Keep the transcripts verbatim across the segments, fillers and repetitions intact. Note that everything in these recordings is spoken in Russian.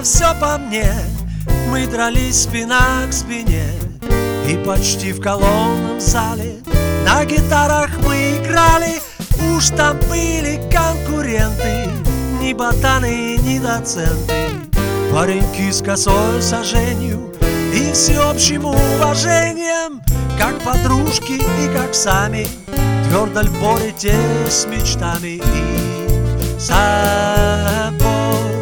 все по мне. Мы дрались спина к спине, и почти в колонном зале на гитарах мы играли. Уж там были конкуренты, ни ботаны, ни доценты, пареньки с косой соженью и всеобщим уважением, как подружки и как сами, твердо ль борете с мечтами и собой.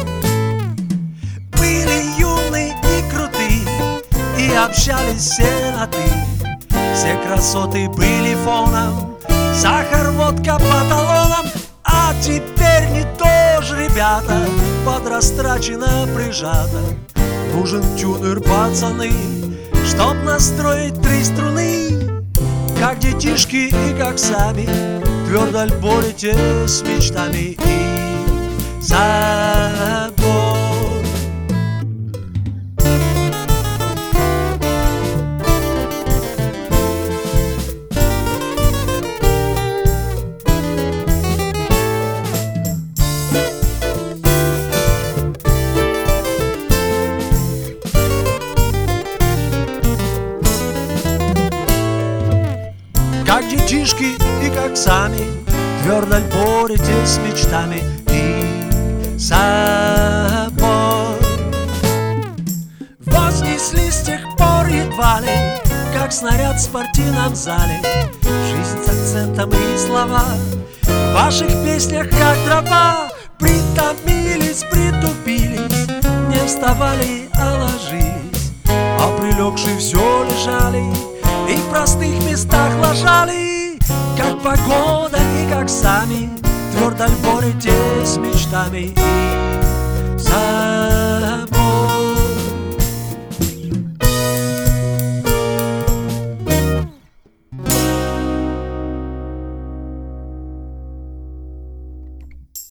Были юны и круты, и общались все на «ты». Все красоты были фоном, сахар, водка по талонам. А теперь не то же, ребята, подрастрачено, прижато. Нужен тюнер, пацаны, чтоб настроить три струны. Как детишки и как сами, твердо ль борете с мечтами и собой. Как детишки и как сами, твердо ль борете с мечтами и собой. Вознесли с тех пор едва ли, как снаряд в спортивном зале. Жизнь с акцентом и слова в ваших песнях как дрова. Притомились, притупились, не вставали, а ложились, а прилегшие все лежали и в простых местах лежали. Как погода и как сами, твердо ль борете с мечтами и